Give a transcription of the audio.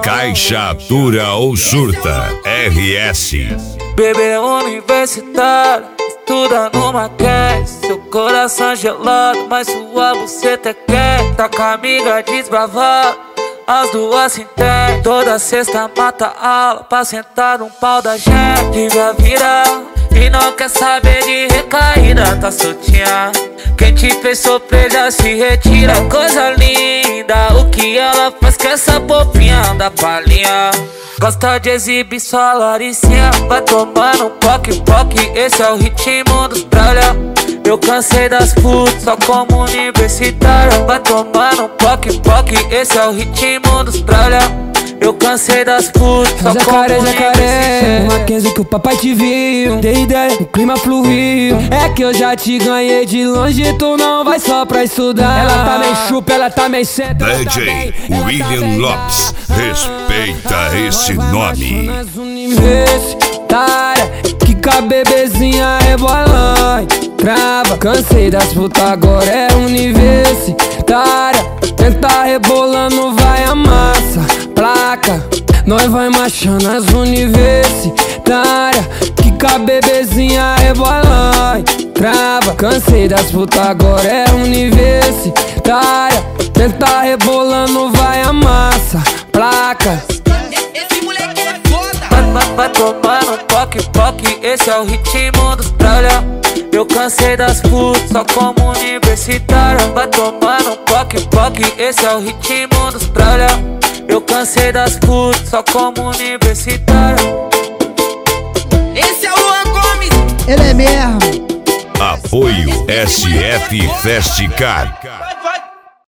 Caixa dura ou surta, RS. Bebê universitário, estuda numa cash. Seu coração gelado, mas sua buceta é quente. Tá com a amiga desbravada, as duas se entendem. Toda sexta mata a aula pra sentar num pau da gente. Devia virar e não quer saber de recaída, tá soltinha. Quem te fez sofrer já se retira. Coisa linda, o que ela faz com essa popinha da palhinha. Gosta de exibir sua laricinha. Vai tomando um poque-poque, esse é o ritmo dos tralha. Eu cansei das putas, só como universitária. Vai tomando um poque-poque, esse é o ritmo dos tralha. Eu cansei das putas, só jacaré, como jacaré, uma Kenzo que o papai te viu. Dei ideia, o clima fluiu. É que eu já te ganhei de longe, tu não vai só pra estudar. Ela tá meio chupa, ela tá meio senta. DJ William Lopes, respeita esse nome. Universitária, que com a bebezinha rebola e trava. Cansei das putas, agora é universitária. Tenta rebolando, vai a massa. Placa, nós vai marchando as universitárias. Que com a bebezinha rebola e trava. Cansei das putas, agora é universitária. Tenta rebolando, vai a massa. Placa. Esse moleque é foda. Vai tomando um poque-poque, esse é o ritmo dos tralha. Eu cansei das putas, só como universitária. Vai tomando um poque-poque, esse é o ritmo dos tralha. Eu cansei das putas, só como universitária. Esse é o Luan Gomes. Ele é mesmo. Apoio SF Festicar.